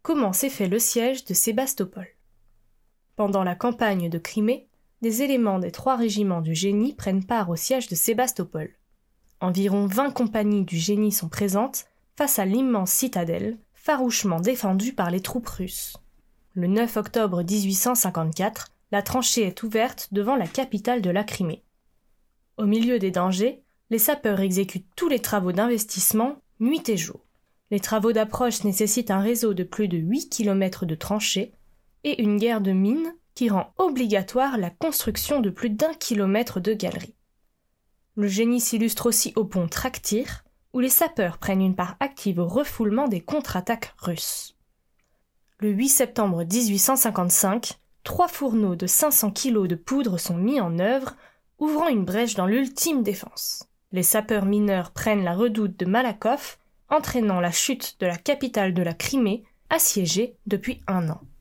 comment s'est fait le siège de Sébastopol. Pendant la campagne de Crimée, des éléments des 3 régiments du génie prennent part au siège de Sébastopol. Environ 20 compagnies du génie sont présentes face à l'immense citadelle, farouchement défendue par les troupes russes. Le 9 octobre 1854, la tranchée est ouverte devant la capitale de la Crimée. Au milieu des dangers, les sapeurs exécutent tous les travaux d'investissement, nuit et jour. Les travaux d'approche nécessitent un réseau de plus de 8 km de tranchées et une guerre de mines qui rend obligatoire la construction de plus d'1 kilomètre de galeries. Le génie s'illustre aussi au pont Tractyr, où les sapeurs prennent une part active au refoulement des contre-attaques russes. Le 8 septembre 1855, 3 fourneaux de 500 kg de poudre sont mis en œuvre, ouvrant une brèche dans l'ultime défense. Les sapeurs mineurs prennent la redoute de Malakoff, entraînant la chute de la capitale de la Crimée, assiégée depuis 1 an.